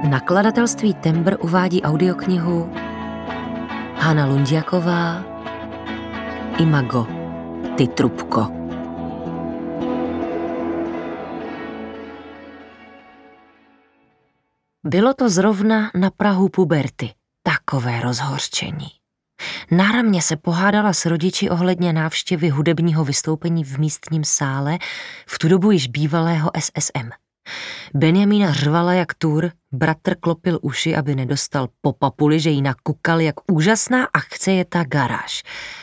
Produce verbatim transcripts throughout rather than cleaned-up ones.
Nakladatelství Tembr uvádí audioknihu Hana Lundiaková Imago, ty trubko. Bylo to zrovna na prahu puberty, takové rozhořčení. Náramně se pohádala s rodiči ohledně návštěvy hudebního vystoupení v místním sále, v tu dobu již bývalého S S M. Benjamína řvala jak tur, bratr klopil uši, aby nedostal po papuli, že jí nakukal, jak úžasná akce je ta garáž.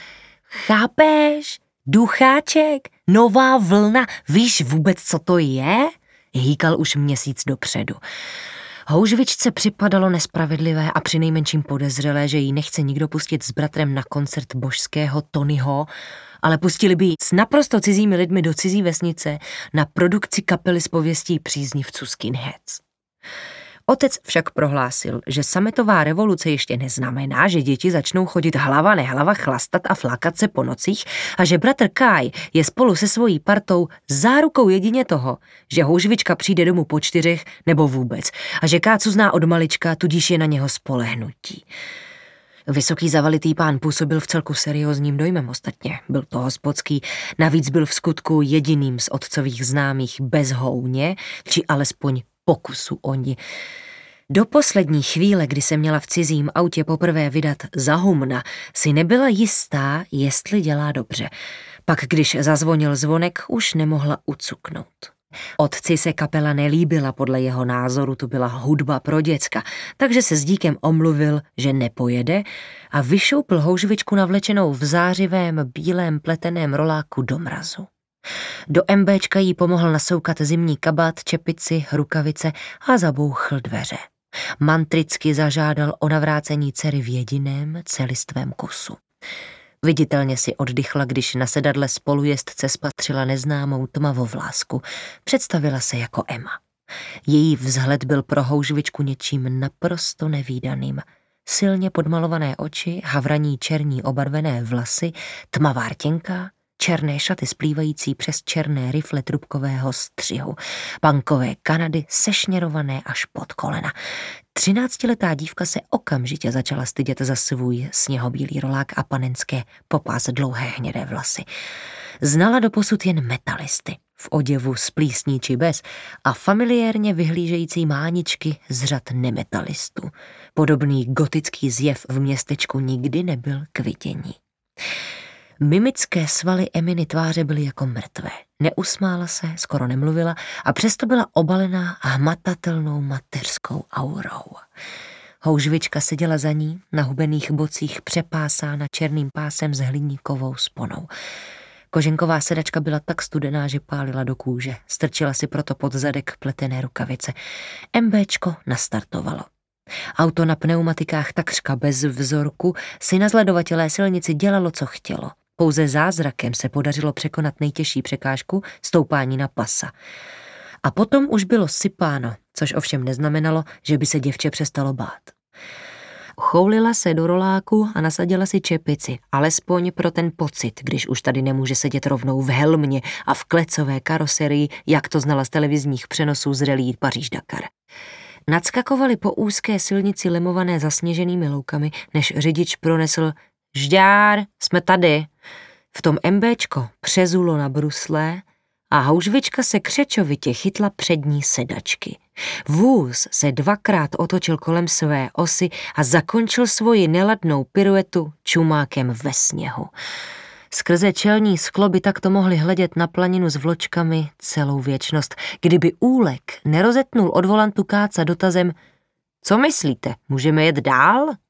Chápeš? Ducháček? Nová vlna? Víš vůbec, co to je? Hýkal už měsíc dopředu. Houžvičce připadalo nespravedlivé a přinejmenším podezřelé, že jí nechce nikdo pustit s bratrem na koncert božského Tonyho, ale pustili by jí s naprosto cizími lidmi do cizí vesnice na produkci kapely s pověstí příznivců skinheads. Otec však prohlásil, že sametová revoluce ještě neznamená, že děti začnou chodit hlava nehlava chlastat a flákat se po nocích a že bratr Kai je spolu se svojí partou zárukou jedině toho, že houžvička přijde domů po čtyřech nebo vůbec a že Kácu zná od malička, tudíž je na něho spolehnutí. Vysoký zavalitý pán působil v celku seriózním dojmem ostatně. Byl to hospodský, navíc byl v skutku jediným z otcových známých bez houně, či alespoň pokusu o ní. Do poslední chvíle, kdy se měla v cizím autě poprvé vydat za humna, si nebyla jistá, jestli dělá dobře. Pak, když zazvonil zvonek, už nemohla ucuknout. Otci se kapela nelíbila, podle jeho názoru to byla hudba pro děcka, takže se s díkem omluvil, že nepojede a vyšoupl houžvičku navlečenou v zářivém bílém pleteném roláku do mrazu. Do MBčka jí pomohl nasoukat zimní kabát, čepici, rukavice a zabouchl dveře. Mantricky zažádal o navrácení dcery v jediném celistvém kusu. Viditelně si oddychla, když na sedadle spolujezdce spatřila neznámou tmavovlásku. Představila se jako Emma. Její vzhled byl pro houžvičku něčím naprosto nevídaným. Silně podmalované oči, havraní černí obarvené vlasy, tmavá rtěnka, černé šaty splývající přes černé rifle trubkového střihu, punkové kanady sešněrované až pod kolena. Třináctiletá dívka se okamžitě začala stydět za svůj sněhobílý rolák a panenské popás dlouhé hnědé vlasy. Znala doposud jen metalisty, v oděvu s plísní či bez a familiérně vyhlížející máničky z řad nemetalistů. Podobný gotický zjev v městečku nikdy nebyl k vidění. Mimické svaly Eminy tváře byly jako mrtvé. Neusmála se, skoro nemluvila a přesto byla obalená hmatatelnou mateřskou aurou. Houžvička seděla za ní, na hubených bocích přepásána černým pásem s hliníkovou sponou. Koženková sedačka byla tak studená, že pálila do kůže. Strčila si proto pod zadek pletené rukavice. MBčko nastartovalo. Auto na pneumatikách takřka bez vzorku si na zledovatělé silnici dělalo, co chtělo. Pouze zázrakem se podařilo překonat nejtěžší překážku, stoupání na pasa. A potom už bylo sypáno, což ovšem neznamenalo, že by se děvče přestalo bát. Choulila se do roláku a nasadila si čepici, alespoň pro ten pocit, když už tady nemůže sedět rovnou v helmě a v klecové karoserii, jak to znala z televizních přenosů z relí Paříž-Dakar. Nadskakovali po úzké silnici lemované zasněženými loukami, než řidič pronesl "Žďár, jsme tady." V tom MBčko přezulo na bruslé a houžvička se křečovitě chytla přední sedačky. Vůz se dvakrát otočil kolem své osy a zakončil svoji neladnou piruetu čumákem ve sněhu. Skrze čelní sklo by takto mohli hledět na planinu s vločkami celou věčnost, kdyby Úlek nerozetnul od volantu Káca dotazem "Co myslíte, můžeme jet dál?"